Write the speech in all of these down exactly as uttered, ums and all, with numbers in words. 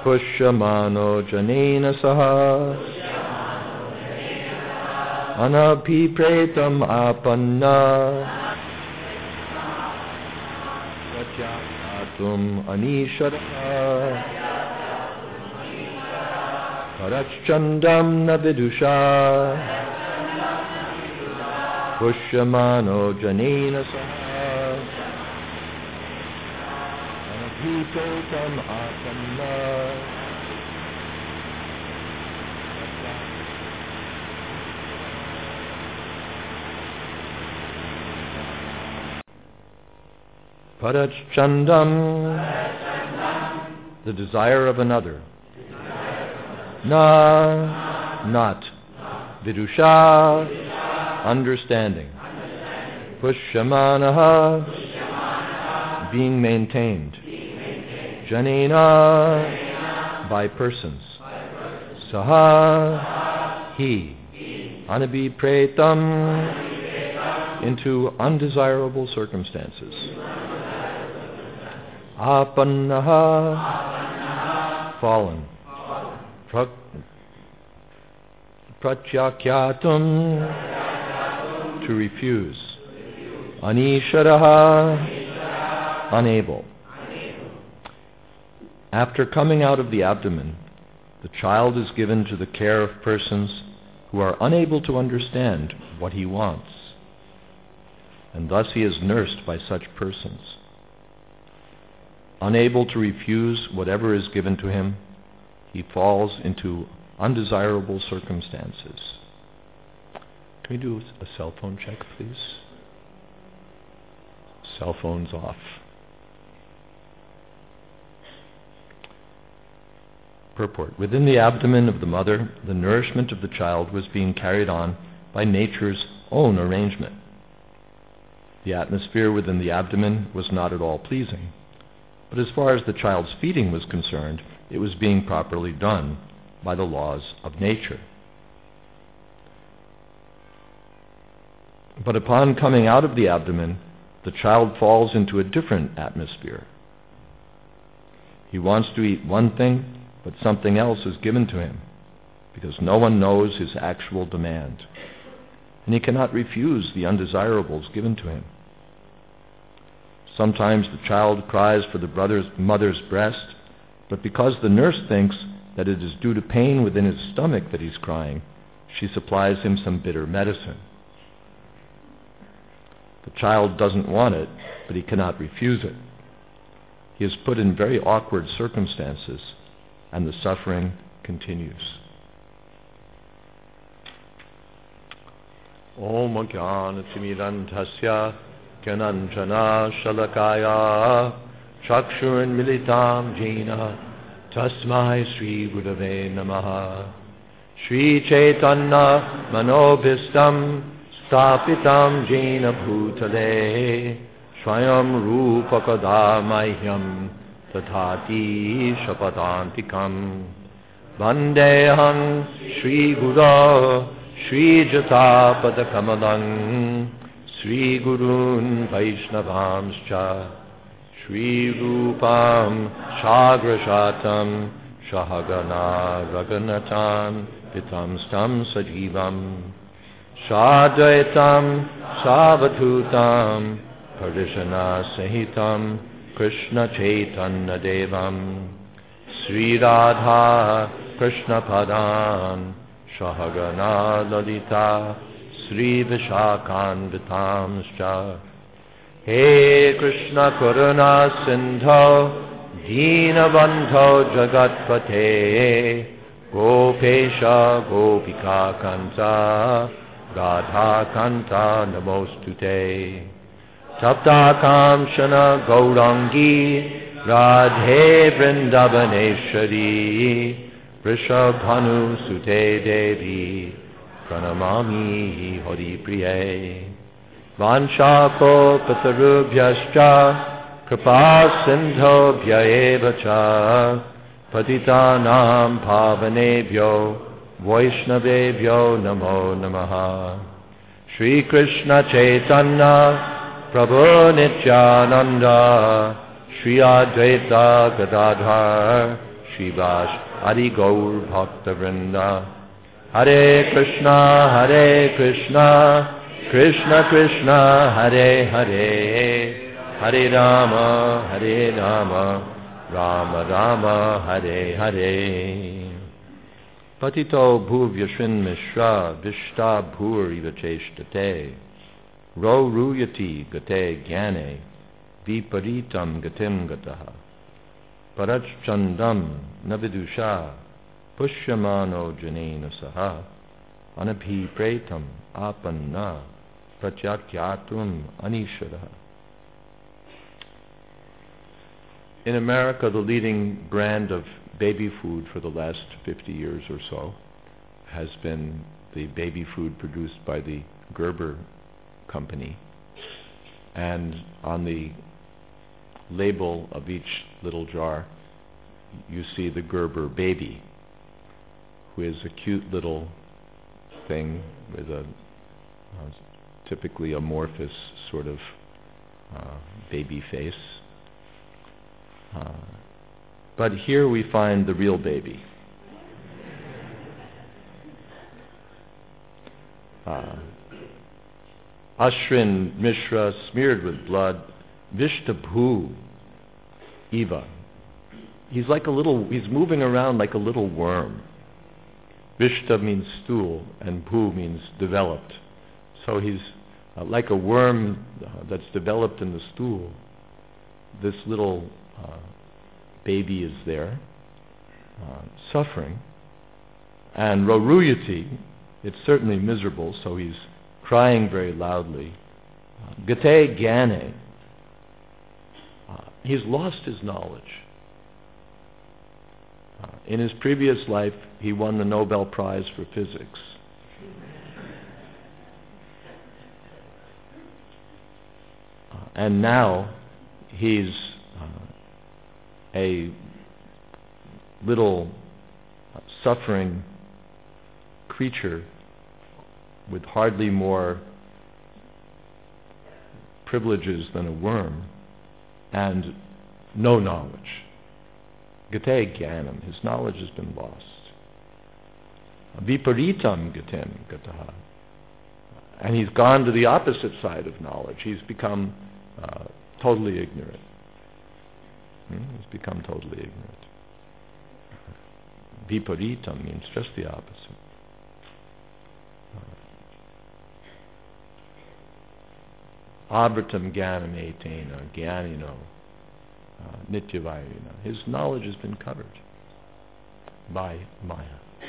Pushyamano janena saha anabhipretam apanna Tum anishara Parachandam na vidusha Pushyamano janena saha Anabhipretam apanna Parachandam, the desire of another. Na, not. Vidusha, understanding. Pushyamanaha, being maintained. Janena, by persons. Saha, he. Anabhipretam, into undesirable circumstances. Apannaha, fallen. Pra- Pratyakyatum, to refuse. Anisharaha, unable. After coming out of the abdomen, the child is given to the care of persons who are unable to understand what he wants, and thus he is nursed by such persons. Unable to refuse whatever is given to him, he falls into undesirable circumstances. Can we do a cell phone check, please? Cell phones off. Purport. Within the abdomen of the mother, the nourishment of the child was being carried on by nature's own arrangement. The atmosphere within the abdomen was not at all pleasing. But as far as the child's feeding was concerned, it was being properly done by the laws of nature. But upon coming out of the abdomen, the child falls into a different atmosphere. He wants to eat one thing, but something else is given to him, because no one knows his actual demand, and he cannot refuse the undesirables given to him. Sometimes the child cries for the brother's, mother's breast, but because the nurse thinks that it is due to pain within his stomach that he's crying, she supplies him some bitter medicine. The child doesn't want it, but he cannot refuse it. He is put in very awkward circumstances, and the suffering continues. Om Jnana Timirantasya Gyananjana Shalakaya Chakshuran Militam Jena Tasmai Sri Gurave Namaha Sri Chaitanya Manobhistam Stapitam Jena Bhutale Swayam Rupakada Mahyam Tathati Shapadantikam Vandeham Sri Guru Sri Jatapada Kamalang Sri Gurun Vaishnavamscha Sri Rupam Shagrashatam Shahagana Raghunatam Pitamstam Sajivam Shadvaitam Savadhutam Parishana Sahitam Krishna Chaitanya Devam Sri Radha Krishna Padan Shahagana Lalita Sri Vishakan Vitamscha He Krishna Karuna Sindho Deenabandho Jagatpate Gopesha Gopika Kanta Radha Kanta Namostute Tapta Kamshana Gaurangi Radhe Vrindavaneshwari Vrishabhanu Sute Devi Pranamami Hari Priye Vanshako Patarubhyascha Kripa Sindho Bhyaevacha Patitanam Pavanebhyo Vaishnavebhyo Namo Namaha Shri Krishna Chaitanya Prabhu Nityananda Shri Advaita Gadadhar Shivas Adi Gaur Bhakta Vrinda. Hare Krishna, Hare Krishna, Krishna Krishna, Hare Hare, Hare Rama, Hare Rama, Rama Rama, Hare Hare. Patito bhuv yashin mishra, vishta bhur ivacheshtate, ro ruyati gate gyane, viparitam gatim gataha, parachchandam navidusha, pushyamano janena saha, anabhi pretam apanna, pratyatyatum anishara. In America, the leading brand of baby food for the last fifty years or so has been the baby food produced by the Gerber company. And on the label of each little jar, you see the Gerber baby, who is a cute little thing with a uh, typically amorphous sort of uh, baby face. Uh, but here we find the real baby. Uh, Ashrin Mishra smeared with blood, Vishtabhu Eva. He's like a little, he's moving around like a little worm. Vishta means stool, and Bhu means developed. So he's uh, like a worm uh, that's developed in the stool. This little uh, baby is there, uh, suffering. And Roruyati, it's certainly miserable, so he's crying very loudly. Uh, Gate Gyane, uh, he's lost his knowledge. Uh, in his previous life, he won the Nobel Prize for Physics. Uh, and now he's uh, a little uh, suffering creature with hardly more privileges than a worm and no knowledge. Gate Gyanam, his knowledge has been lost. Viparitam gatem gataha. And he's gone to the opposite side of knowledge. He's become uh, totally ignorant. Hmm? He's become totally ignorant. Viparitam means just the opposite. Abratam Gyanam Etena, Gyanino, uh, Nityavayina. His knowledge has been covered by Maya.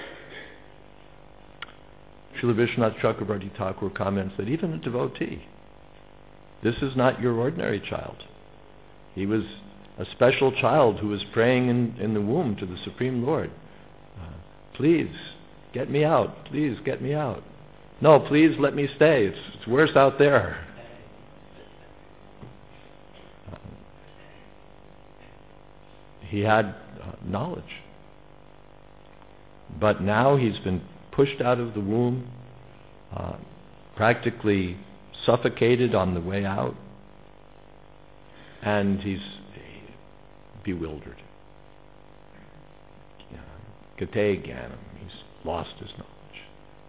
Srila Vishwanath Chakravarti Thakur comments that even a devotee, this is not your ordinary child. He was a special child who was praying in, in the womb to the Supreme Lord. Uh, please, get me out. Please, get me out. No, please let me stay. It's, it's worse out there. Uh, he had uh, knowledge. But now he's been pushed out of the womb, uh, practically suffocated on the way out, and he's bewildered. Gate Gyanam, he's lost his knowledge.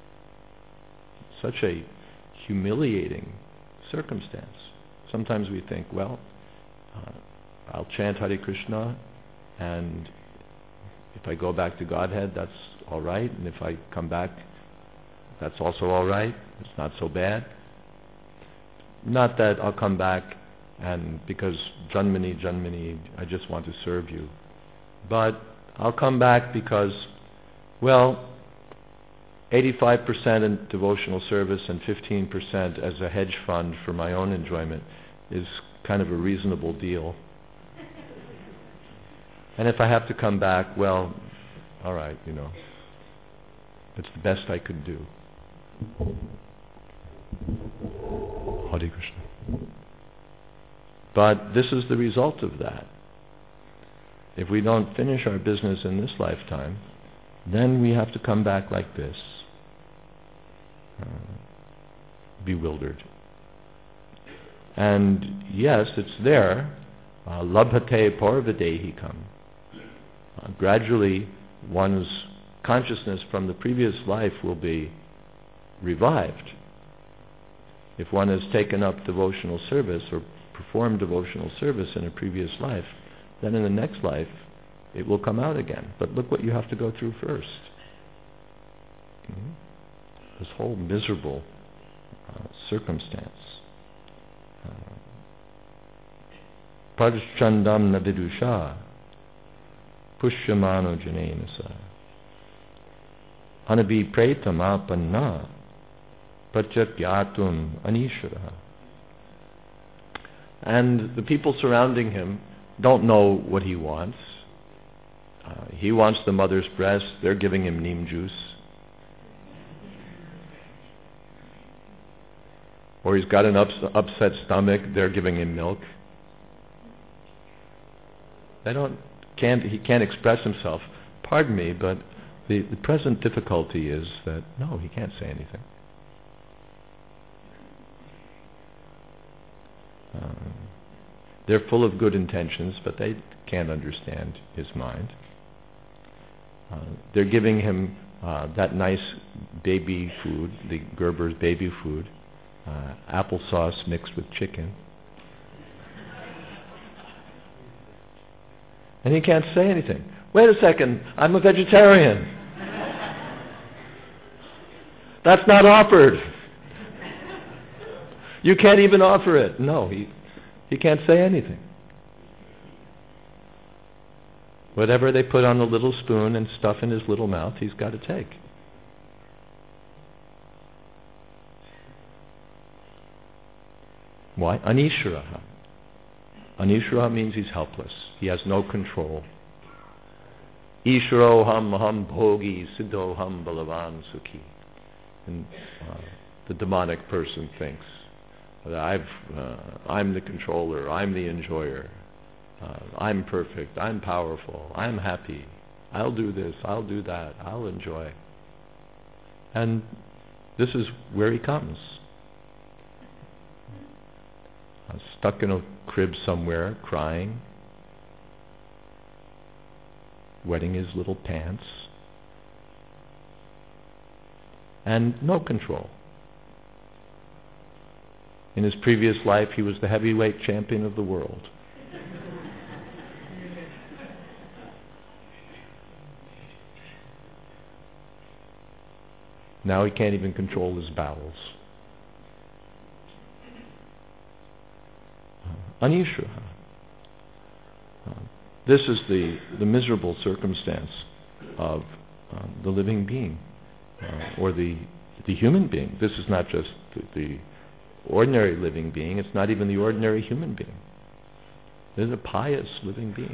Such a humiliating circumstance. Sometimes we think, well, uh, I'll chant Hare Krishna, and if I go back to Godhead, that's all right, and if I come back, that's also all right. It's not so bad. Not that I'll come back and because Janmani, Janmani, I just want to serve you. But I'll come back because, well, eighty-five percent in devotional service and fifteen percent as a hedge fund for my own enjoyment is kind of a reasonable deal. And if I have to come back, well, all right, you know, it's the best I could do. Hare Krishna. But this is the result of that. If we don't finish our business in this lifetime, then we have to come back like this, uh, bewildered. And yes, it's there. Uh, Labhate parvadehikam. Uh, gradually, one's consciousness from the previous life will be revived. If one has taken up devotional service or performed devotional service in a previous life, then in the next life it will come out again. But look what you have to go through first. Mm-hmm. This whole miserable uh, circumstance. Parchandam na vidusha pushyamano janenasa anabi pretam apanna pachatyatum anishara. And the people surrounding him don't know what he wants. Uh, he wants the mother's breast. They're giving him neem juice. Or he's got an ups- upset stomach. They're giving him milk. They don't. Can't. He can't express himself. Pardon me, but the, the present difficulty is that no, he can't say anything. Um, they're full of good intentions, but they can't understand his mind. Uh, they're giving him uh, that nice baby food, the Gerber's baby food, uh, applesauce mixed with chicken. And he can't say anything. Wait a second, I'm a vegetarian. That's not offered. You can't even offer it. No, he, he can't say anything. Whatever they put on the little spoon and stuff in his little mouth, he's got to take. Why? Anisharaha. Anisharaha means he's helpless. He has no control. Isharo ham ham bhogi siddho ham balavan sukhi. And uh, the demonic person thinks that I've, uh, I'm the controller, I'm the enjoyer. Uh, I'm perfect, I'm powerful, I'm happy, I'll do this, I'll do that, I'll enjoy. And this is where he comes. Uh, stuck in a crib somewhere, crying, wetting his little pants, and no control. In his previous life, he was the heavyweight champion of the world. Now he can't even control his bowels. Uh, Anishraha. Uh, this is the, the miserable circumstance of uh, the living being, uh, or the, the human being. This is not just the, the ordinary living being, it's not even the ordinary human being. This is a pious living being.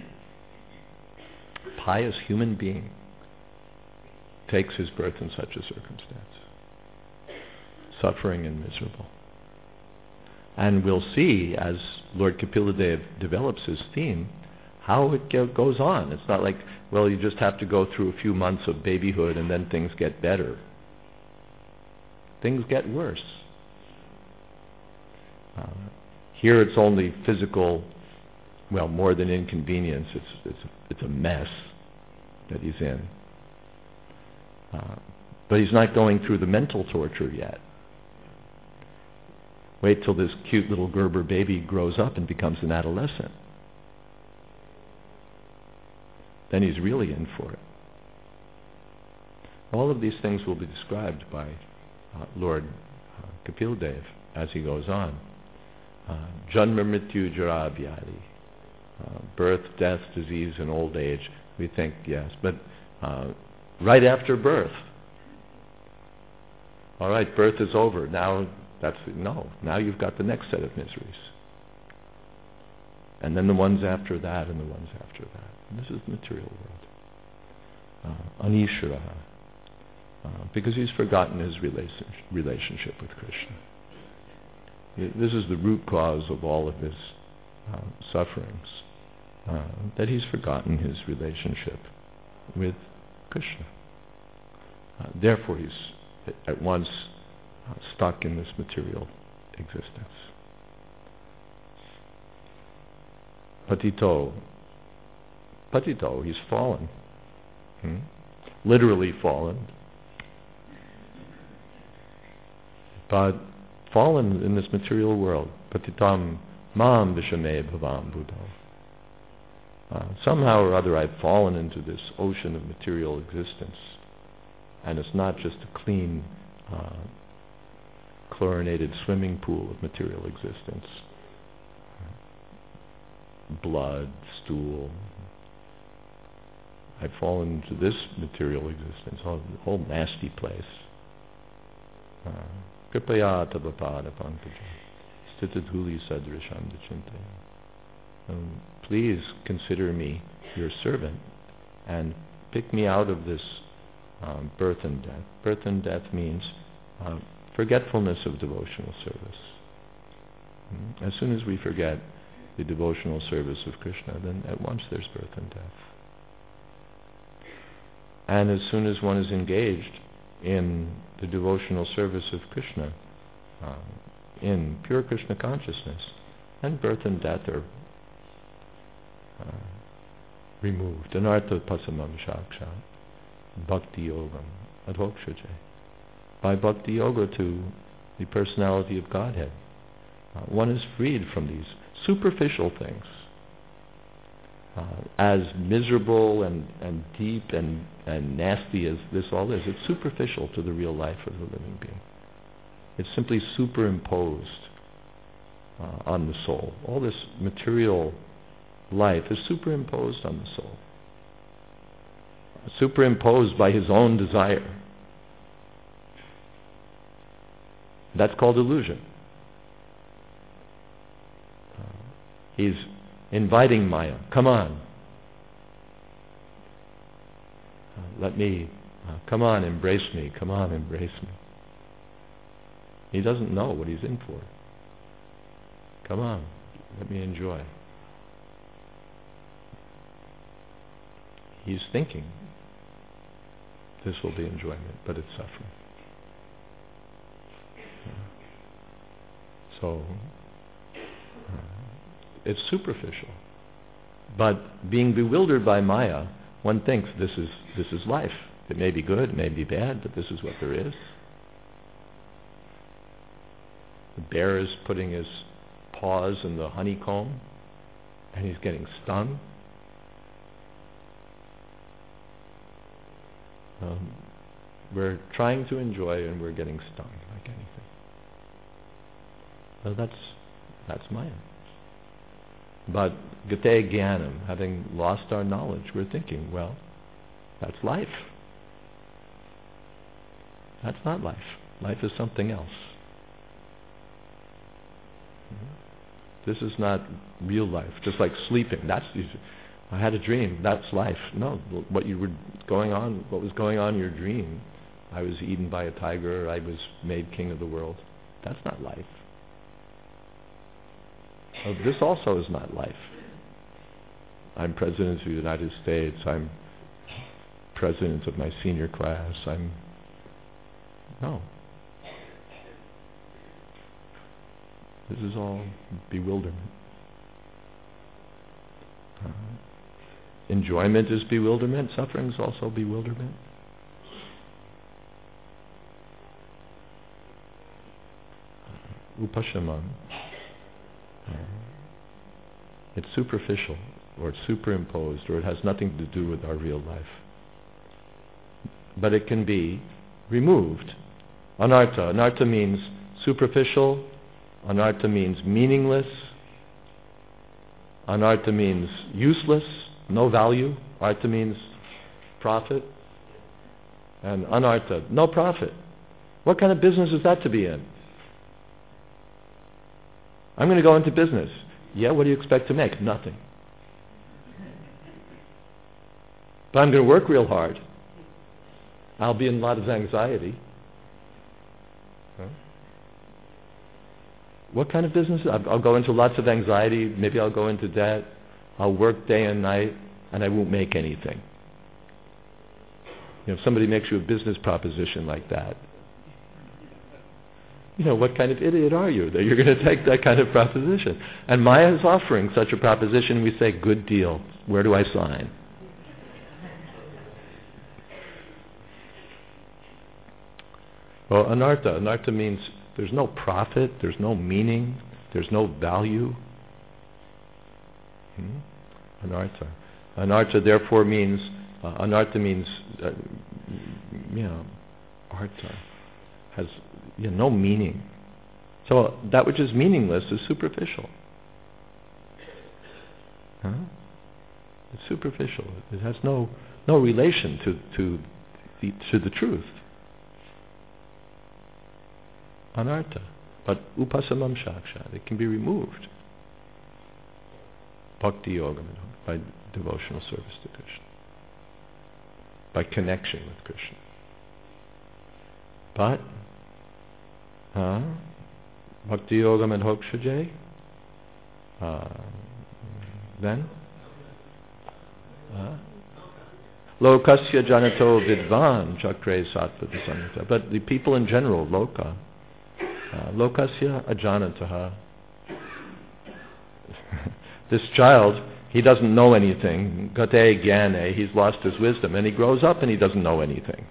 Pious human being takes his birth in such a circumstance. Suffering and miserable. And we'll see, as Lord Kapila develops his theme, how it go- goes on. It's not like, well, you just have to go through a few months of babyhood and then things get better. Things get worse. Uh, here it's only physical, well, more than inconvenience. It's, it's, it's a mess that he's in. Uh, but he's not going through the mental torture yet. Wait till this cute little Gerber baby grows up and becomes an adolescent. Then he's really in for it. All of these things will be described by uh, Lord uh, Kapildev as he goes on. Janma mrityu jara vyadi. Birth, death, disease, and old age. We think, yes, but uh, right after birth. All right, birth is over. Now that's no. Now you've got the next set of miseries, and then the ones after that, and the ones after that. And this is the material world. Uh, Anisharaha, uh, because he's forgotten his relation, relationship with Krishna. This is the root cause of all of his uh, sufferings, uh, that he's forgotten his relationship with Krishna. Uh, therefore, he's at once uh, stuck in this material existence. Patito patito, he's fallen. Hmm? Literally fallen. But fallen in this material world. Patitam mam vishame bhavam buddha. Uh, somehow or other I've fallen into this ocean of material existence. And it's not just a clean, uh, chlorinated swimming pool of material existence. Blood, stool. I've fallen into this material existence, a whole nasty place. Kripaya tabapada pankaja stitadhuli sadrisham dachinte. Please consider me your servant and pick me out of this um, birth and death. Birth and death means uh, forgetfulness of devotional service. As soon as we forget the devotional service of Krishna, then at once there's birth and death. And as soon as one is engaged in the devotional service of Krishna, uh, in pure Krishna consciousness, then birth and death are uh, removed. Anartha pasamam shakshat, bhakti yogam adhokshaje. By bhakti yoga to the personality of Godhead, uh, one is freed from these superficial things. Uh, as miserable and, and deep and, and nasty as this all is, it's superficial to the real life of the living being. It's simply superimposed uh, on the soul. All this material life is superimposed on the soul. Superimposed by his own desire. That's called illusion. Uh, he's inviting Maya, come on. Uh, let me, uh, come on, embrace me, come on, embrace me. He doesn't know what he's in for. Come on, let me enjoy. He's thinking this will be enjoyment, but it's suffering. So, uh, it's superficial. But being bewildered by Maya, one thinks this is this is life. It may be good, it may be bad, but this is what there is. The bear is putting his paws in the honeycomb, and he's getting stung. Um, we're trying to enjoy, and we're getting stung like anything. Well, that's that's Maya. But gate jnanam, having lost our knowledge, we're thinking, well, that's life. That's not life. Life is something else. This is not real life. Just like sleeping. That's I had a dream. That's life. No, what you were going on, what was going on in your dream. I was eaten by a tiger. I was made king of the world. That's not life. Oh, this also is not life. I'm president of the United States. I'm president of my senior class. I'm no. This is all bewilderment. Uh, enjoyment is bewilderment. Suffering is also bewilderment. Uh, upashamam. Uh, it's superficial, or it's superimposed, or it has nothing to do with our real life. But it can be removed. Anartha. Anartha means superficial. Anartha means meaningless. Anartha means useless, no value. Artha means profit. And anartha, no profit. What kind of business is that to be in? I'm going to go into business. Yeah, what do you expect to make? Nothing. But I'm going to work real hard. I'll be in a lot of anxiety. Huh? What kind of business? I'll, I'll go into lots of anxiety. Maybe I'll go into debt. I'll work day and night, and I won't make anything. You know, if somebody makes you a business proposition like that, you know, what kind of idiot are you that you're going to take that kind of proposition? And Maya is offering such a proposition. We say, good deal. Where do I sign? Well, anartha. Anartha means there's no profit, there's no meaning, there's no value. Hmm? Anartha. Anartha therefore means, uh, anartha means, uh, you know, artha has you know, no meaning. So that which is meaningless is superficial. Huh? It's superficial. It has no no relation to to the, to the truth. Anartha. But upasamam shakshat, it can be removed. Bhakti yoga, by devotional service to Krishna. By connection with Krishna. But, huh? Bhakti yoga madhokshaje, uh, then? Uh, Lokasya janato vidvan chakre sattva samhita. But the people in general, loka, uh, lokasya ajanataha. This child, he doesn't know anything. Gate gyane, he's lost his wisdom. And he grows up and he doesn't know anything.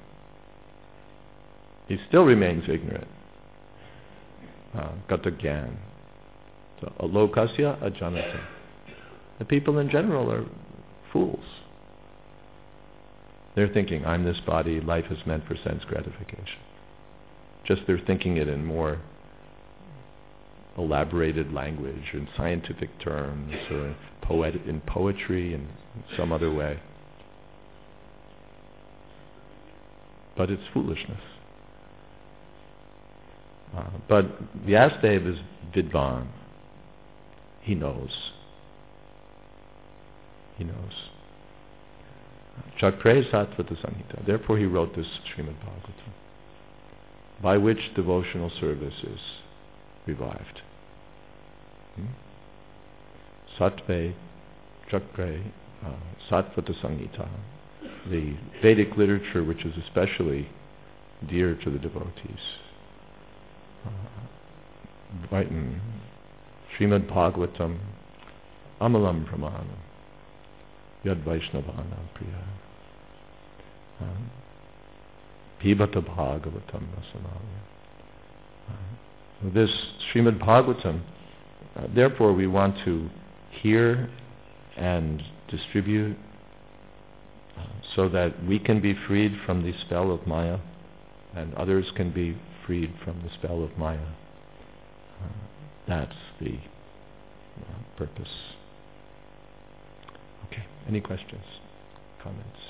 He still remains ignorant. Uh, Gata gyan. So, lokasya ajanata. The people in general are fools. They're thinking, I'm this body, life is meant for sense gratification. Just they're thinking it in more elaborated language, in scientific terms, or poet, in poetry, in some other way. But it's foolishness. Uh, but Vyasadeva is vidvan. He knows. He knows. Chakre Sattvata Samhita. Therefore he wrote this Srimad Bhagavatam, by which devotional service is revived. Hmm? Sattve Chakre uh, Sattvata Samhita, the Vedic literature which is especially dear to the devotees. Uh, right in Srimad Bhagavatam, Amalam Pramanam, Yad Vaishnavana Priya. Um, Pibata Bhagavatam Rasamaya. Uh, this Srimad Bhagavatam, uh, therefore we want to hear and distribute uh, so that we can be freed from the spell of Maya and others can be freed from the spell of Maya. Uh, that's the uh, purpose. Okay, any questions, comments?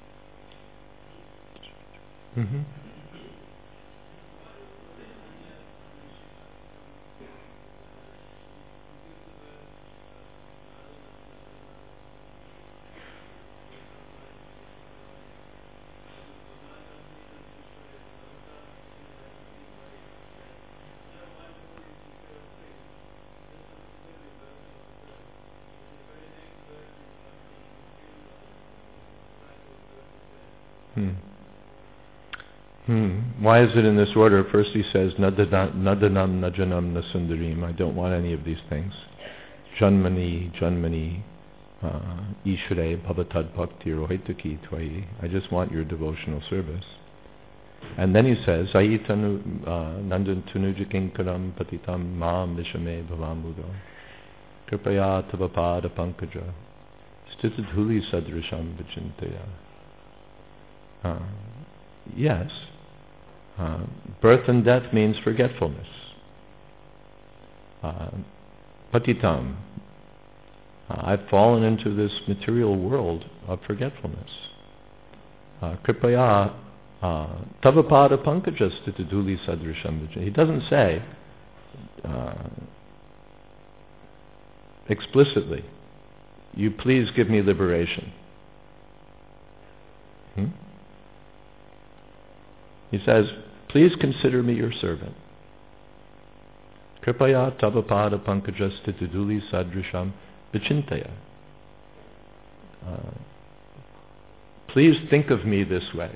Mm-hmm. Hmm. Hmm. Why is it in this order? First he says, Nadanam najanam nasundarim. I don't want any of these things. Janmani, janmani, ishre bhavatad bhakti rohitaki tvai. I just want your devotional service. And then he says, Ayitanu nandan tunujakinkaram patitam mam vishame bhavamudo. Kripaya tavapada pankaja. Stitadhuli sadrisham vichintaya. Uh, yes. Uh, birth and death means forgetfulness. Uh, patitam. Uh, I've fallen into this material world of forgetfulness. Uh, Kripaya tavapada pankaja stitaduli sadrisham. He doesn't say uh, explicitly, you please give me liberation. Hmm? He says, please consider me your servant. Kripaya tavapada pankaja stitaduli sadrisham vichintaya. Uh, please think of me this way.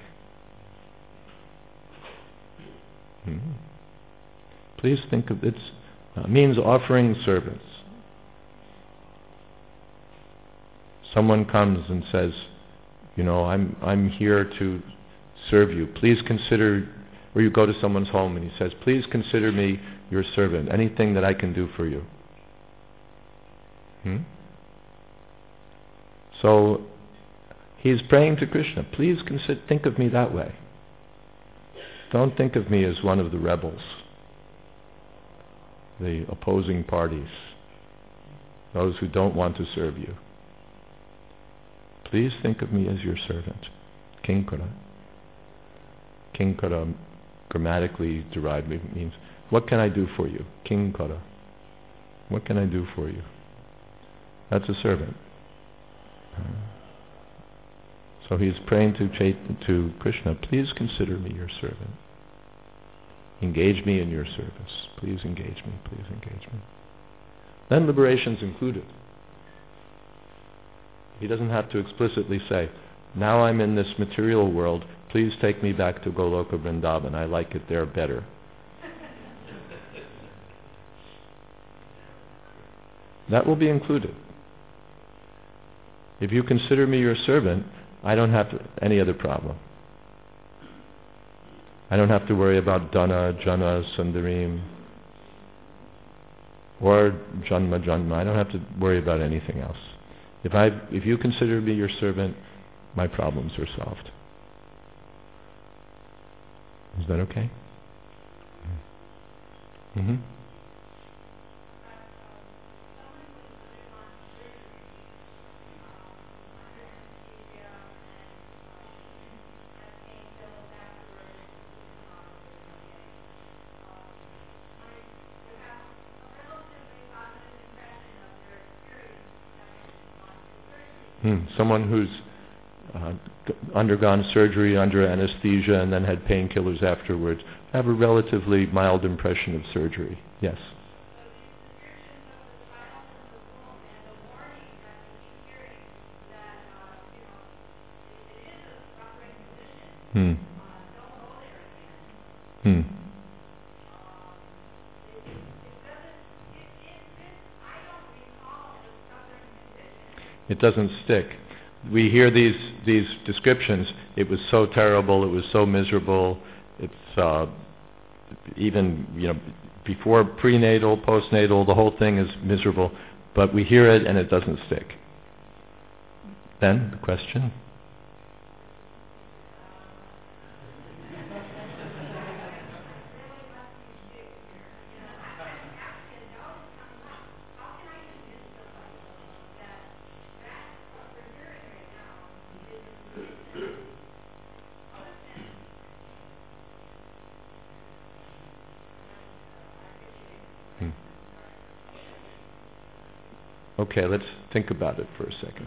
Hmm. Please think of it. Uh, means offering service. Someone comes and says, you know, I'm I'm here to serve you. Please consider Or you go to someone's home and he says, please consider me your servant. Anything that I can do for you. Hmm? So he's praying to Krishna, please consider, think of me that way. Don't think of me as one of the rebels, the opposing parties, those who don't want to serve you. Please think of me as your servant. Kinkara. Kinkara grammatically derived means, what can I do for you? Kinkara. What can I do for you? That's a servant. So he's praying to, Chait- to Krishna, please consider me your servant. Engage me in your service. Please engage me, please engage me. Then liberation's included. He doesn't have to explicitly say, now I'm in this material world, please take me back to Goloka Vrindavan. I like it there better. That will be included. If you consider me your servant, I don't have to, any other problem. I don't have to worry about Dana, Jana, Sundarim, or Janma, Janma. I don't have to worry about anything else. If I, if you consider me your servant, my problems are solved. Is that okay? Mm-hmm. Hmm. Someone who's uh, undergone surgery under anesthesia and then had painkillers afterwards have a relatively mild impression of surgery. Yes. Hmm. Hmm. It doesn't stick. We hear these these descriptions. It was so terrible. It was so miserable. It's uh, even you know before prenatal, postnatal. The whole thing is miserable. But we hear it and it doesn't stick. Then the question. Okay, let's think about it for a second.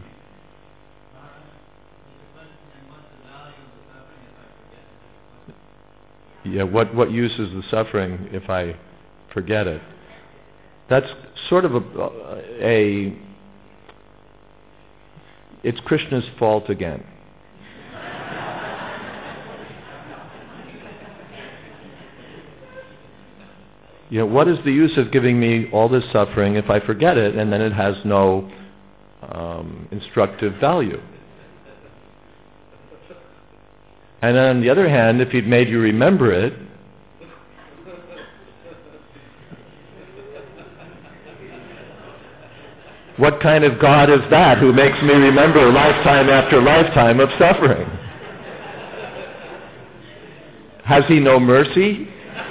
Yeah, what, what use is the suffering if I forget it? That's sort of a, a it's Krishna's fault again. You know, what is the use of giving me all this suffering if I forget it and then it has no um, instructive value? And on the other hand, if he'd made you remember it, what kind of God is that who makes me remember lifetime after lifetime of suffering? Has he no mercy?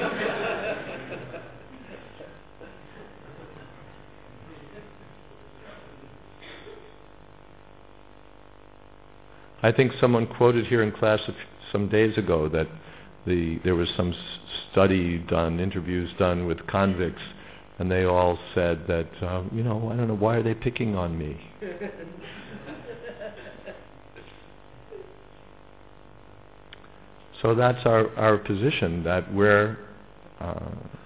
I think someone quoted here in class some days ago that the there was some study done, interviews done with convicts, and they all said that, uh, you know, I don't know, why are they picking on me? So that's our, our position, that we're uh,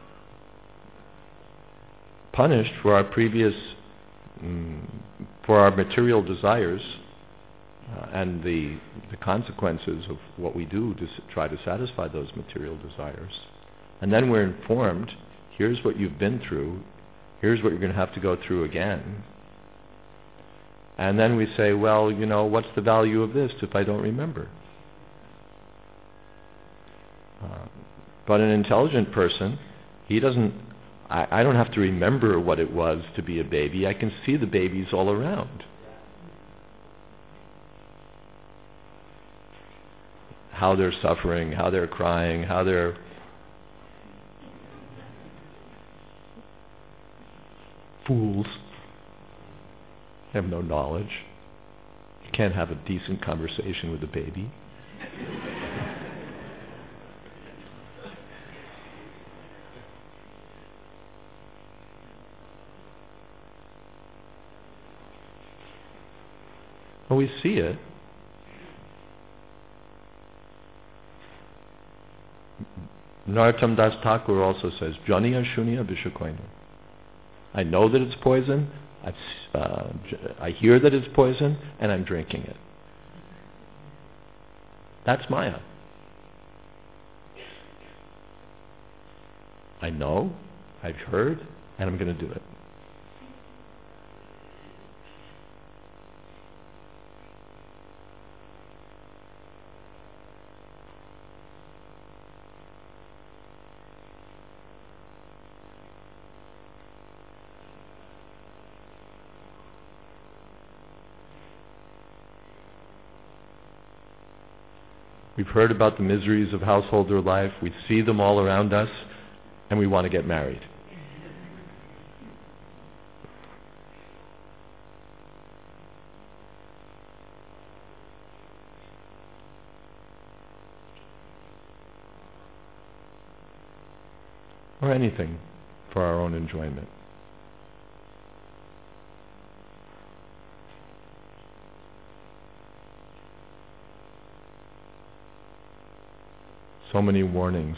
punished for our previous, mm, for our material desires, Uh, and the, the consequences of what we do to s- try to satisfy those material desires. And then we're informed, here's what you've been through, here's what you're going to have to go through again. And then we say, well, you know, what's the value of this if I don't remember? Uh, But an intelligent person, he doesn't, I, I don't have to remember what it was to be a baby. I can see the babies all around. How they're suffering, how they're crying, how they're fools, have no knowledge. You can't have a decent conversation with a baby. Well, we see it. Narottam Das Thakur also says, Janiya Shunya Vishakoina. I know that it's poison, I've, uh, I hear that it's poison, and I'm drinking it. That's Maya. I know, I've heard, and I'm going to do it. We've heard about the miseries of householder life. We see them all around us, and we want to get married. Or anything for our own enjoyment. So many warnings.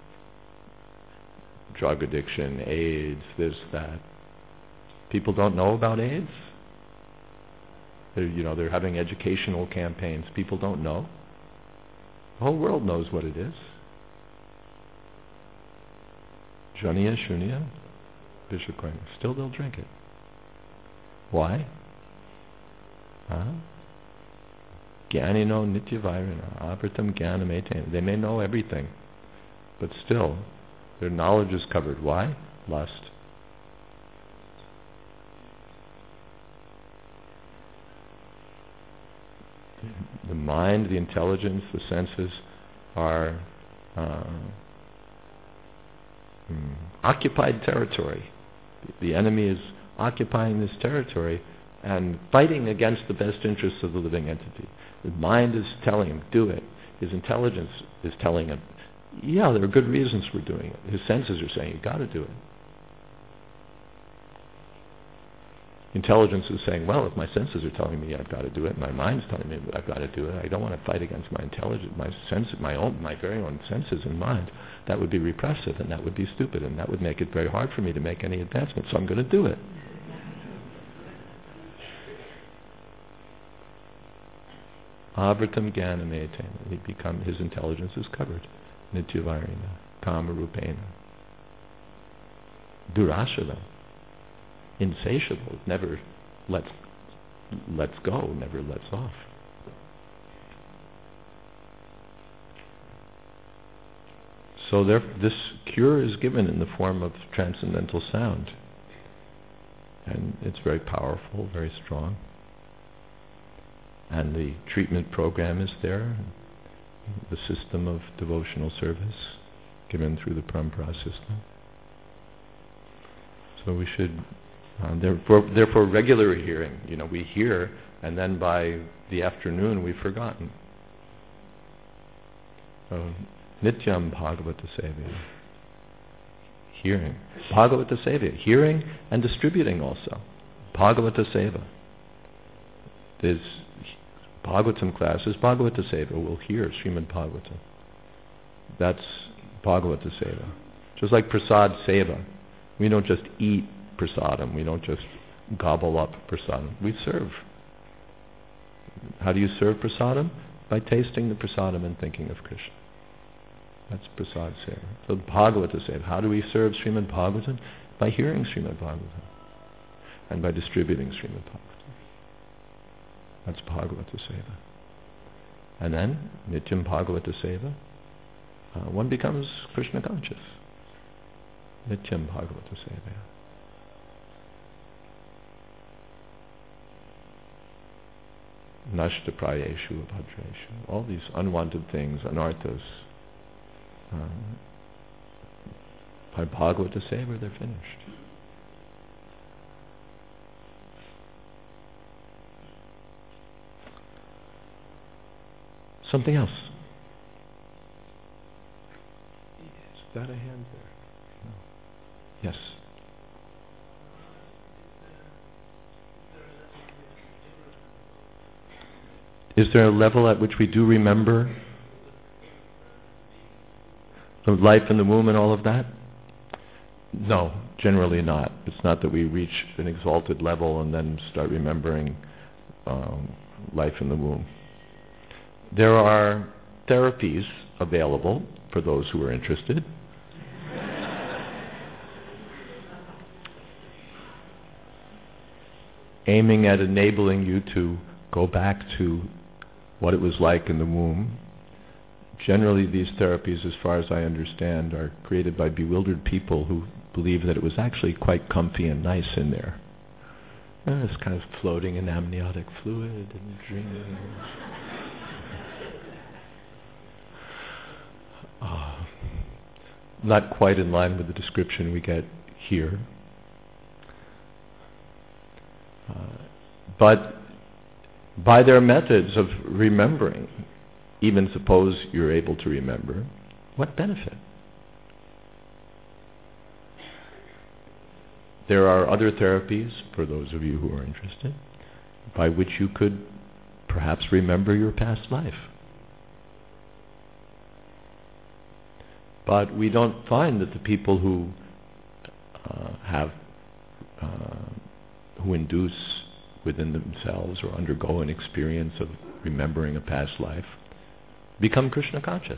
Drug addiction, AIDS, this, that. People don't know about AIDS. They're, you know, they're having educational campaigns. People don't know. The whole world knows what it is. Janiya Shunya Vishakoina. Still they'll drink it. Why? Huh? Jnanino Nityavairana, Avritam Jnanam Etena. They may know everything, but still, their knowledge is covered. Why? Lust. The mind, the intelligence, the senses are uh, hmm, occupied territory. The enemy is occupying this territory and fighting against the best interests of the living entity. His mind is telling him, do it. His intelligence is telling him, yeah, there are good reasons for doing it. His senses are saying, you've got to do it. Intelligence is saying, well, if my senses are telling me I've got to do it, my mind's telling me that I've got to do it, I don't want to fight against my intelligence, my sense, my own, my very own senses and mind. That would be repressive, and that would be stupid, and that would make it very hard for me to make any advancement, so I'm going to do it. Avritam Jnanam Etena. He become, his intelligence is covered. Nityavarina, Kama Rupena. Durashava. Insatiable. It never lets lets go, never lets off. So there, this cure is given in the form of transcendental sound. And it's very powerful, very strong. And the treatment program is there, the system of devotional service given through the Parampara system. So we should, uh, therefore, therefore regular hearing. You know, we hear, and then by the afternoon we've forgotten. So, Nityam Bhagavata Sevya. Hearing. Bhagavata Sevya. Hearing and distributing also. Bhagavata Seva. There's Bhagavatam classes, Bhagavata Seva. We'll hear Srimad Bhagavatam. That's Bhagavata Seva. Just like Prasad Seva. We don't just eat prasadam. We don't just gobble up prasadam. We serve. How do you serve prasadam? By tasting the prasadam and thinking of Krishna. That's Prasad Seva. So Bhagavata Seva. How do we serve Srimad Bhagavatam? By hearing Srimad Bhagavatam. And by distributing Srimad Bhagavatam. That's Bhagavata Seva. And then, Nityam Bhagavata Seva, uh, one becomes Krishna conscious. Nityam Bhagavata Sevaya. Nashta Prayeshu Abhadreshu. All these unwanted things, anarthas, um, by Bhagavata Seva, they're finished. Something else. Is that a hand there? No. Yes. Is there a level at which we do remember the life in the womb and all of that? No, generally not. It's not that we reach an exalted level and then start remembering um, life in the womb. There are therapies available for those who are interested. Aiming at enabling you to go back to what it was like in the womb. Generally, these therapies, as far as I understand, are created by bewildered people who believe that it was actually quite comfy and nice in there. And it's kind of floating in amniotic fluid and dreaming. Uh, not quite in line with the description we get here. Uh, but by their methods of remembering, even suppose you're able to remember, what benefit? There are other therapies, for those of you who are interested, by which you could perhaps remember your past life. But we don't find that the people who uh, have, uh, who induce within themselves or undergo an experience of remembering a past life, become Krishna conscious.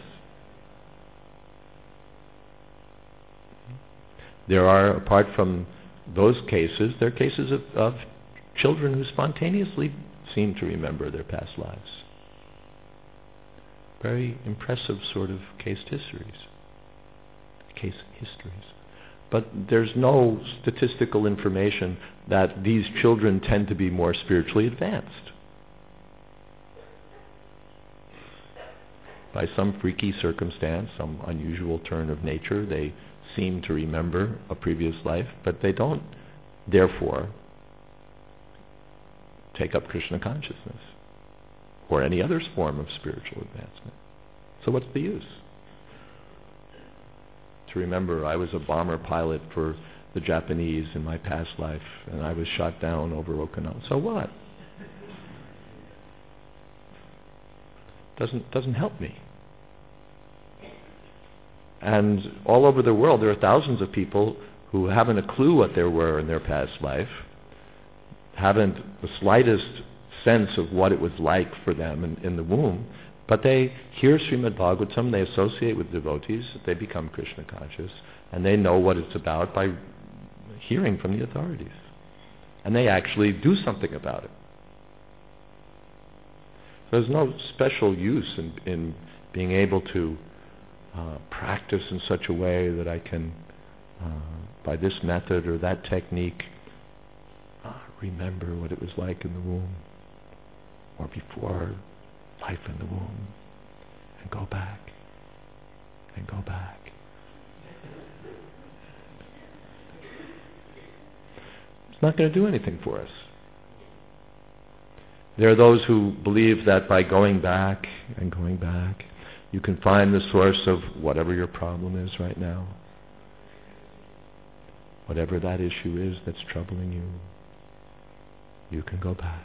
There are, apart from those cases, there are cases of, of children who spontaneously seem to remember their past lives. Very impressive sort of case histories. Case histories. But there's no statistical information that these children tend to be more spiritually advanced. By some freaky circumstance, some unusual turn of nature, they seem to remember a previous life, but they don't, therefore, take up Krishna consciousness or any other form of spiritual advancement. So what's the use? To remember, I was a bomber pilot for the Japanese in my past life, and I was shot down over Okinawa. So what? Doesn't doesn't help me. And all over the world, there are thousands of people who haven't a clue what they were in their past life, haven't the slightest sense of what it was like for them in, in the womb, but they hear Srimad Bhagavatam, they associate with devotees, they become Krishna conscious, and they know what it's about by hearing from the authorities. And they actually do something about it. There's no special use in, in being able to uh, practice in such a way that I can, uh, by this method or that technique, uh, remember what it was like in the womb or before life in the womb, and go back, and go back. It's not going to do anything for us. There are those who believe that by going back and going back, you can find the source of whatever your problem is right now. Whatever that issue is that's troubling you, you can go back.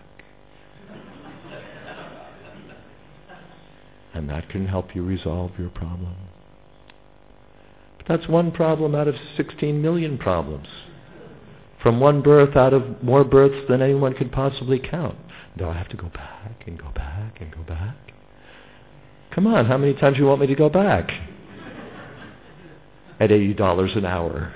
And that can help you resolve your problem. But that's one problem out of sixteen million problems. From one birth out of more births than anyone could possibly count. Do I have to go back and go back and go back? Come on, how many times do you want me to go back? At eighty dollars an hour.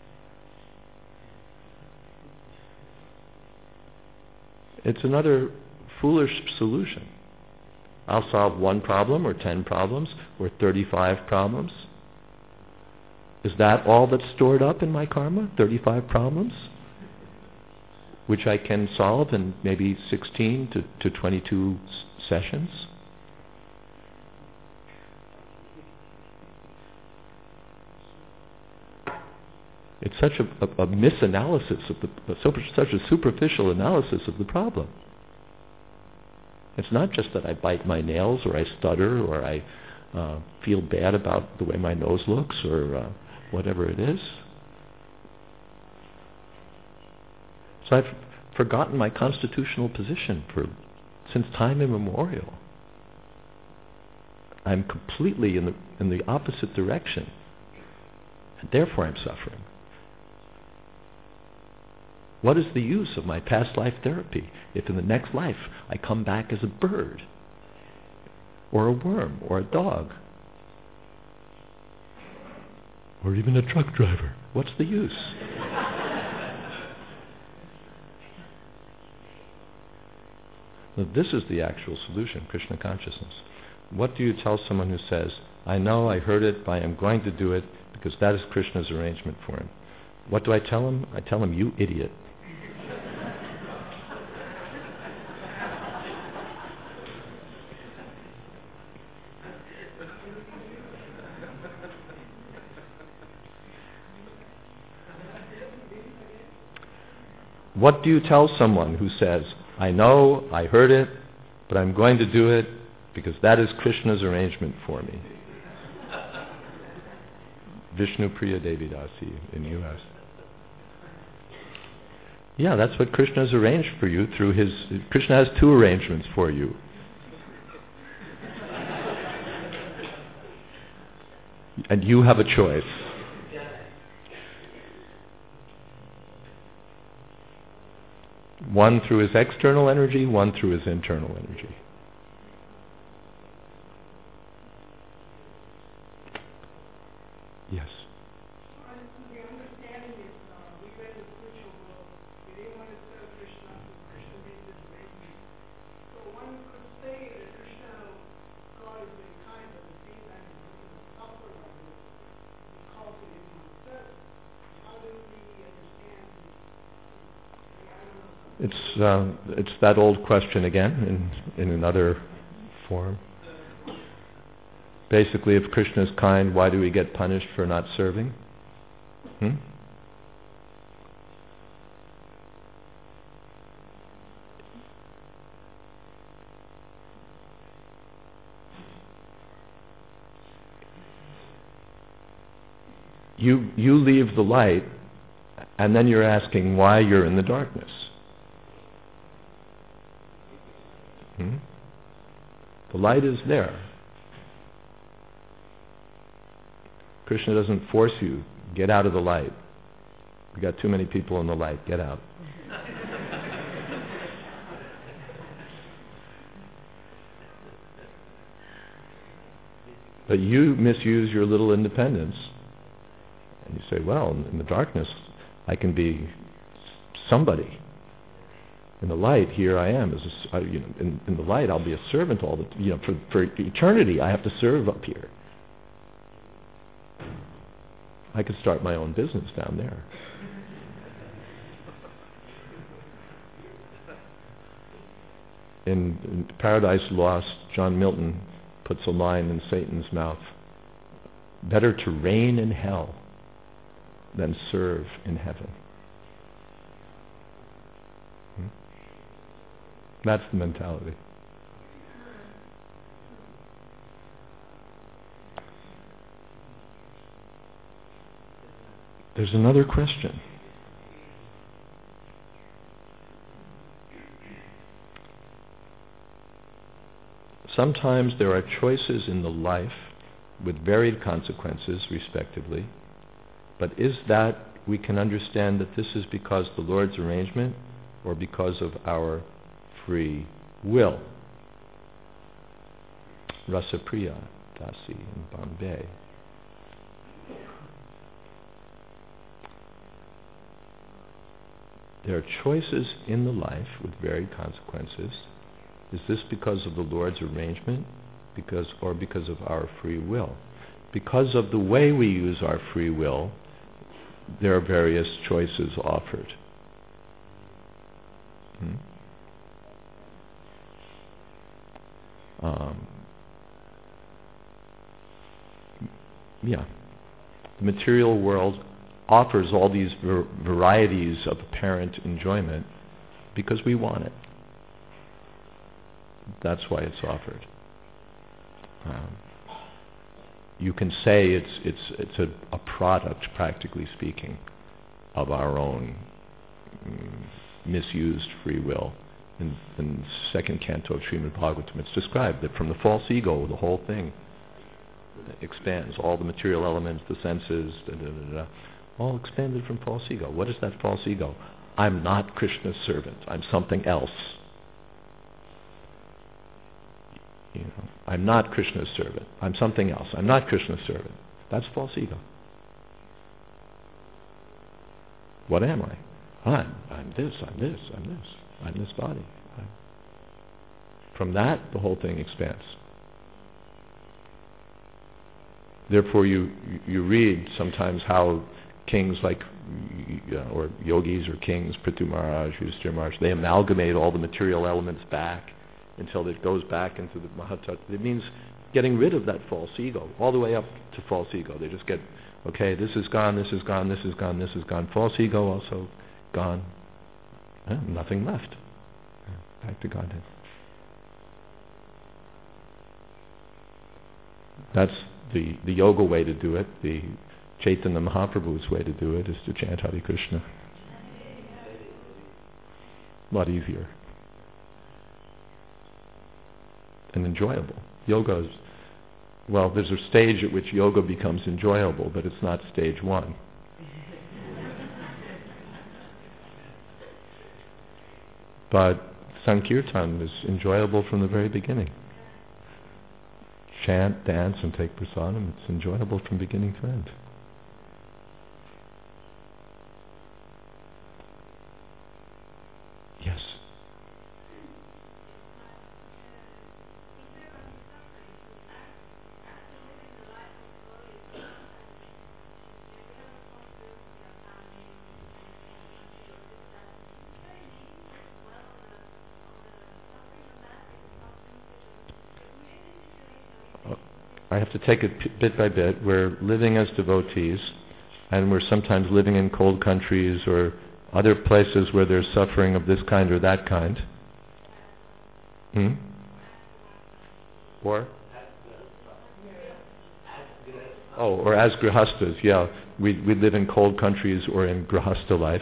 It's another foolish solution. I'll solve one problem or ten problems or thirty-five problems. Is that all that's stored up in my karma? thirty-five problems? Which I can solve in maybe sixteen to, to twenty-two s- sessions? It's such a, a, a misanalysis of the, so, such a superficial analysis of the problem. It's not just that I bite my nails or I stutter or I uh, feel bad about the way my nose looks or uh, whatever it is. So I've forgotten my constitutional position for since time immemorial. I'm completely in the in the opposite direction, and therefore I'm suffering. What is the use of my past life therapy if in the next life I come back as a bird, or a worm, or a dog, or even a truck driver? What's the use? Now, this is the actual solution, Krishna consciousness. What do you tell someone who says, I know, I heard it, but I am going to do it because that is Krishna's arrangement for him? What do I tell him? I tell him, you idiot. What do you tell someone who says, I know, I heard it, but I'm going to do it because that is Krishna's arrangement for me? Vishnu Priya Devidasi in U S Yeah, that's what Krishna has arranged for you through his... Krishna has two arrangements for you. And you have a choice. One through his external energy, one through his internal energy. Yes. The understanding is, uh, we read the spiritual book, they didn't want to serve Krishna, Krishna made this arrangement. So one could say that Krishna, God is very kind, but at the same time he's going to suffer by this because he didn't want to serve. How do we understand this? I don't know. It's uh, it's that old question again in in another form. Basically, if Krishna is kind, why do we get punished for not serving? Hmm? You you leave the light, and then you're asking why you're in the darkness. Hmm? The light is there. Krishna doesn't force you, get out of the light. We got too many people in the light, get out. But you misuse your little independence. And you say, well, in the darkness, I can be somebody. In the light, here I am. As a, I, you know, in, in the light, I'll be a servant all the, you know, for, for eternity. I have to serve up here. I could start my own business down there. In, in Paradise Lost, John Milton puts a line in Satan's mouth. Better to reign in hell than serve in heaven. Hmm? That's the mentality. There's another question. Sometimes there are choices in the life with varied consequences, respectively, but is that we can understand that this is because the Lord's arrangement or because of our free will? Rasapriya Dasi in Bombay. There are choices in the life with varied consequences, Is this because of the Lord's arrangement, because or because of our free will? Because of the way we use our free will, there are various choices offered. Hmm? Um, yeah. The material world offers all these ver- varieties of apparent enjoyment because we want it. That's why it's offered. Um, you can say it's it's it's a, a product, practically speaking, of our own mm, misused free will. In, in the second canto of Srimad Bhagavatam, it's described that from the false ego, the whole thing expands. All the material elements, the senses, da, da, da, da, all expanded from false ego. What is that false ego? I'm not Krishna's servant. I'm something else. You know, I'm not Krishna's servant. I'm something else. I'm not Krishna's servant. That's false ego. What am I? I'm, I'm this, I'm this, I'm this. I'm this body. I'm. From that, the whole thing expands. Therefore, you you read sometimes how kings like, uh, or yogis or kings, Prithu Maharaj, Yudhishthira Maharaj, they amalgamate all the material elements back until it goes back into the Mahatattva. It means getting rid of that false ego, all the way up to false ego. They just get, okay, this is gone, this is gone, this is gone, this is gone. False ego also gone. Eh, nothing left. Back to Godhead. That's the, the yoga way to do it. The Chaitanya Mahaprabhu's way to do it is to chant Hare Krishna. A lot easier. And enjoyable. Yoga is, well, there's a stage at which yoga becomes enjoyable, but it's not stage one. But Sankirtan is enjoyable from the very beginning. Chant, dance, and take prasadam. It's enjoyable from beginning to end. Yes. I have to take it p- bit by bit. We're living as devotees, and we're sometimes living in cold countries or other places where there's suffering of this kind or that kind. Hmm? Or? Oh, or as grihastas, yeah. We, we live in cold countries or in grihasta life.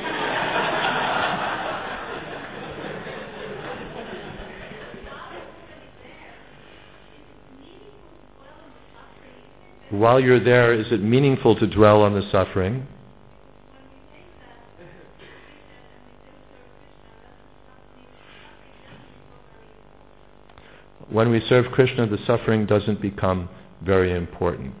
While you're there, is it meaningful to dwell on the suffering? When we serve Krishna, the suffering doesn't become very important.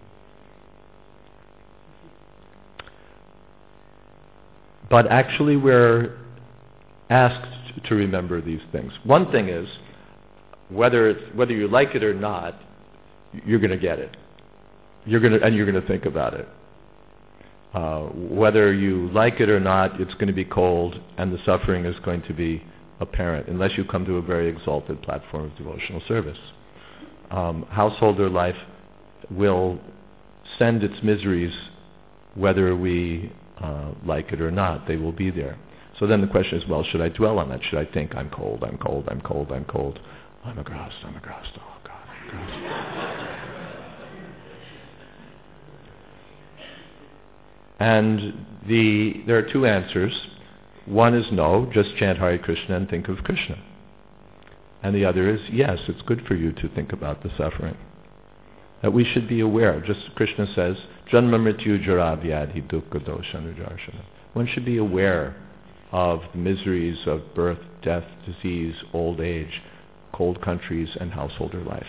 But actually we're asked to remember these things. One thing is, whether it's, whether you like it or not, you're going to get it. You're going to, and you're going to think about it. Uh, whether you like it or not, it's going to be cold, and the suffering is going to be apparent, unless you come to a very exalted platform of devotional service. Um, householder life will send its miseries, whether we uh, like it or not. They will be there. So then the question is, well, should I dwell on that? Should I think, I'm cold, I'm cold, I'm cold, I'm cold, I'm a grahasta, I'm a grahasta, oh God, I'm a grahasta. And the there are two answers. One is no, just chant Hare Krishna and think of Krishna. And the other is yes, it's good for you to think about the suffering. That we should be aware. Just Krishna says, Janma mrityu jara vyadhi dukkha dosha anujarshana. One should be aware of the miseries of birth, death, disease, old age, cold countries, and householder life.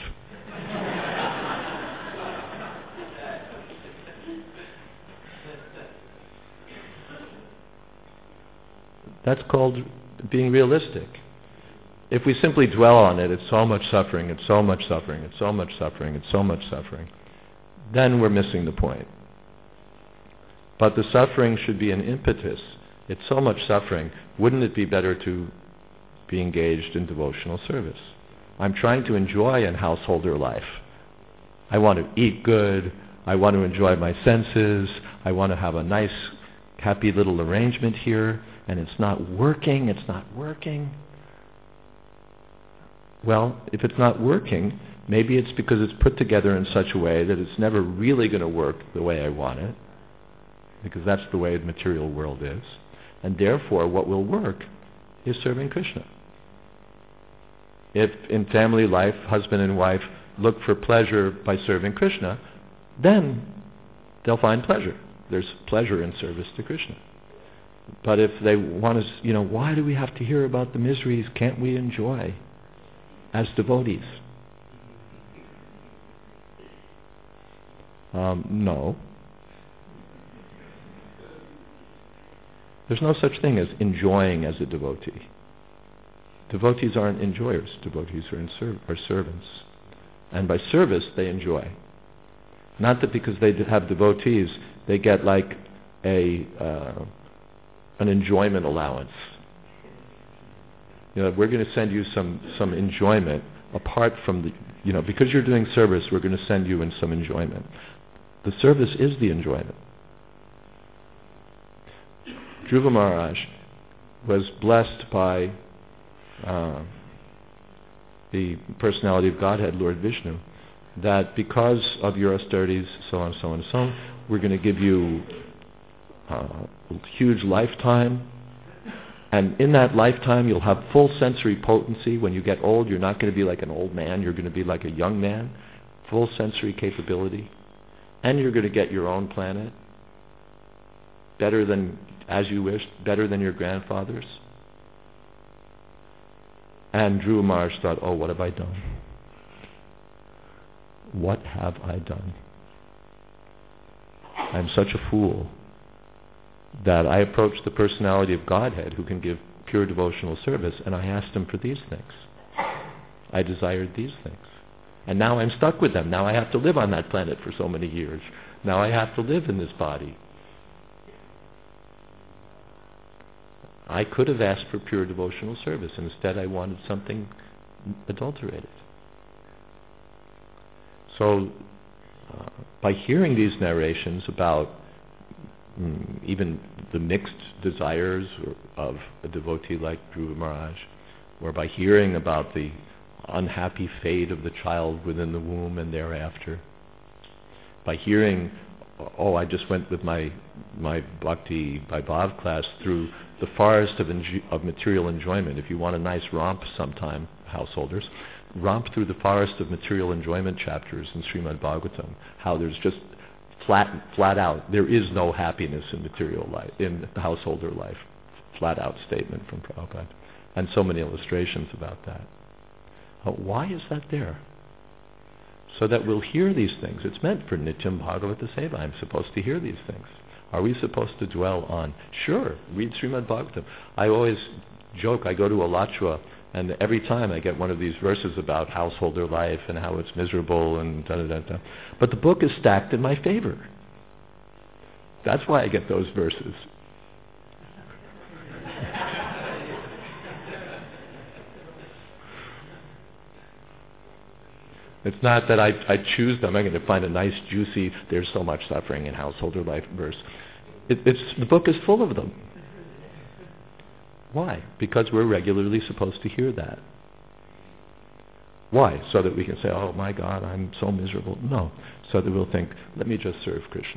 That's called being realistic. if we simply dwell on it, it's so much suffering, it's so much suffering, it's so much suffering, it's so much suffering, then we're missing the point. But the suffering should be an impetus. It's so much suffering. Wouldn't it be better to be engaged in devotional service? I'm trying to enjoy a householder life. I want to eat good. I want to enjoy my senses. I want to have a nice, happy little arrangement here. And it's not working. It's not working. Well, if it's not working, maybe it's because it's put together in such a way that it's never really going to work the way I want it, because that's the way the material world is. And therefore, what will work is serving Krishna. If in family life, husband and wife look for pleasure by serving Krishna, then they'll find pleasure. There's pleasure in service to Krishna. But if they want to, you know, why do we have to hear about the miseries? Can't we enjoy as devotees? Um, no. There's no such thing as enjoying as a devotee. Devotees aren't enjoyers. Devotees are, in serv- are servants. And by service, they enjoy. Not that because they have devotees, they get like a uh, an enjoyment allowance. You know, we're going to send you some, some enjoyment apart from the, you know, because you're doing service, we're going to send you in some enjoyment. The service is the enjoyment. Dhruva Maharaj was blessed by uh, the personality of Godhead, Lord Vishnu, that because of your austerities, so on, so on, so on, we're going to give you uh, a huge lifetime, and in that lifetime you'll have full sensory potency. When you get old, you're not going to be like an old man, you're going to be like a young man, full sensory capability, and you're going to get your own planet, better than, as you wished, better than your grandfather's. And Dhruva Maharaj thought, oh, what have I done? What have I done? I'm such a fool that I approached the personality of Godhead who can give pure devotional service, and I asked him for these things. I desired these things. And now I'm stuck with them. Now I have to live on that planet for so many years. Now I have to live in this body. I could have asked for pure devotional service. Instead, I wanted something adulterated. So, uh, by hearing these narrations about mm, even the mixed desires of a devotee like Dhruva Maharaj, or by hearing about the unhappy fate of the child within the womb and thereafter, by hearing, oh, I just went with my my Bhakti by Bhav class through the forest of, enjo- of material enjoyment. If you want a nice romp sometime, householders, romp through the forest of material enjoyment chapters in Srimad Bhagavatam, how there's just flat, flat out, there is no happiness in material life, in householder life. Flat out statement from Prabhupada. And so many illustrations about that. Uh, why is that there? So that we'll hear these things. It's meant for Nityam Bhagavata Seva. I'm supposed to hear these things. Are we supposed to dwell on? Sure, read Srimad Bhagavatam. I always joke, I go to Alachua, and every time I get one of these verses about householder life and how it's miserable and da-da-da-da. But the book is stacked in my favor. That's why I get those verses. It's not that I, I choose them. I'm going to find a nice, juicy, there's so much suffering in householder life verse. It, it's, the book is full of them. Why? Because we're regularly supposed to hear that. Why? So that we can say, oh my God, I'm so miserable. No. So that we'll think, let me just serve Krishna.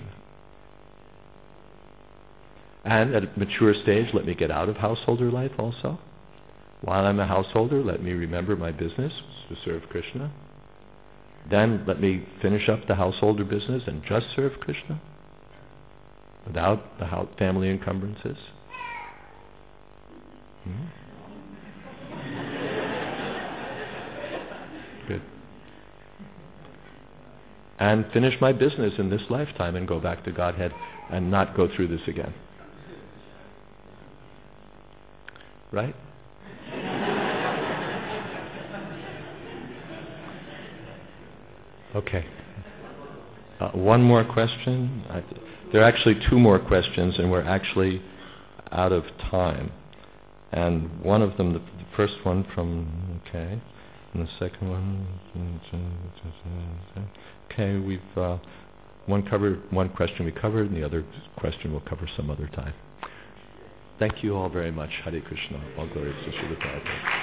And at a mature stage, let me get out of householder life also. While I'm a householder, let me remember my business to serve Krishna. Then let me finish up the householder business and just serve Krishna without the ho- family encumbrances. Hmm? Good. And finish my business in this lifetime and go back to Godhead and not go through this again. Right? Okay. Uh, one more question. I, there are actually two more questions, and we're actually out of time. And one of them, the, the first one from, okay, and the second one, okay, we've, uh, one covered, one question we covered, and the other question we'll cover some other time. Thank you all very much. Hare Krishna. All glories to Srila Prabhupada.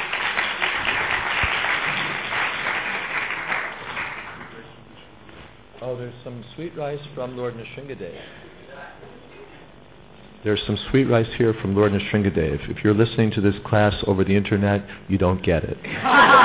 Oh, there's some sweet rice from Lord Nrsingadev. There's some sweet rice here from Lord Nrsingadev. If you're listening to this class over the internet, you don't get it.